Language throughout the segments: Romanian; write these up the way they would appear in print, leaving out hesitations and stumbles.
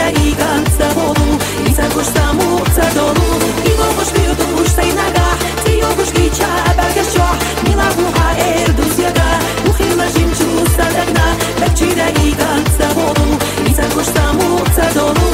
i ganza vodu I sa koshta mu ca dolu I go po shpirtu shtaj naga Ti jo po shkiqa barkesh qoh Mila buha erdu zjega U khilla gjimqu sa dagna Bekqira i ganza vodu I sa koshta mu ca dolu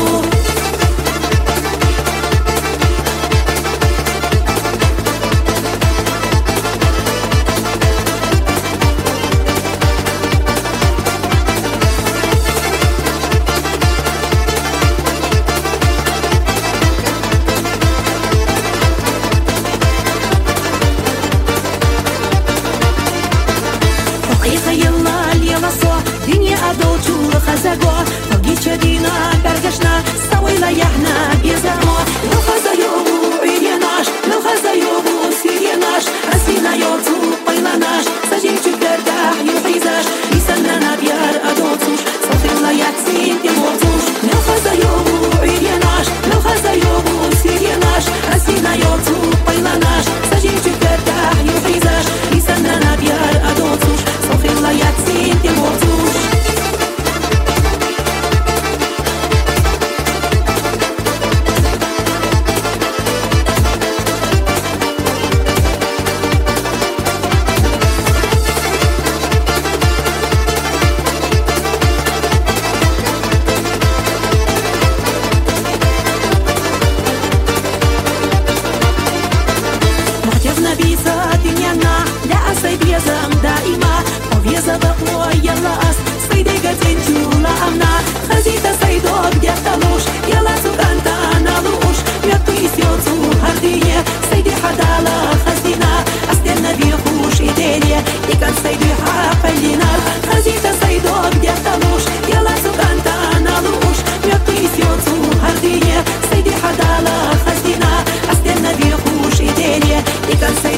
Dünya adolçu xazago Togice dina bergashna Stawila yahna bizamo Lo xazayovu uye nash Lo xazayovu sirye nash Asina yolcu payla nash Sajimçu gerdah yuhizash Lisanna nabyar adolçush Sofila yatsin timolcush Lo xazayovu uye nash Lo xazayovu sirye nash Asina yolcu payla nash Sajimçu gerdah yuhizash Lisanna nabyar adolçush Sofila yatsin timolcush دائما وفيزا بقوة يلا أس صيدي قتين جولا أمنا خزيتا صيدوك ديختلوش يلا سوغانتا نالوش ميطيس يوتو هردية صيدي حدالا خزينا أستينا بيخوش إيدينية إيكان صيدي حاقلينا خزيتا صيدوك ديختلوش يلا سوغانتا نالوش ميطيس يوتو هردية صيدي حدالا خزينا أستينا بيخوش إيدينية إيكان